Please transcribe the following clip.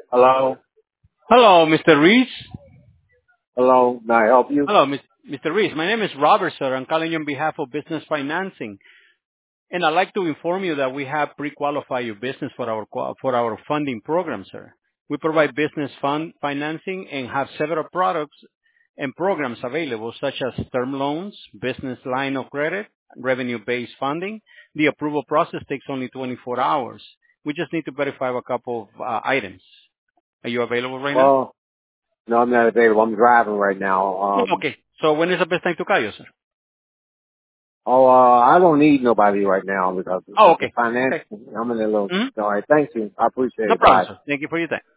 Hello? Hello, Mr. Reese. Hello? May I help you? Hello, Mr. Reese. My name is Robert, sir. I'm calling you on behalf of Business Financing, and I'd like to inform you that we have pre-qualified your business for our funding program, sir. We provide business fund financing and have several products and programs available, such as term loans, business line of credit, revenue-based funding. The approval process takes only 24 hours. We just need to verify a couple of items. Are you available right now? Well, no, I'm not available. I'm driving right now. Okay. So when is the best time to call you, sir? I don't need nobody right now because Oh, the okay. finance, Okay. I'm in a little, Mhm. all right, thank you. I appreciate No it. problem, Bye. sir. Thank you for your time.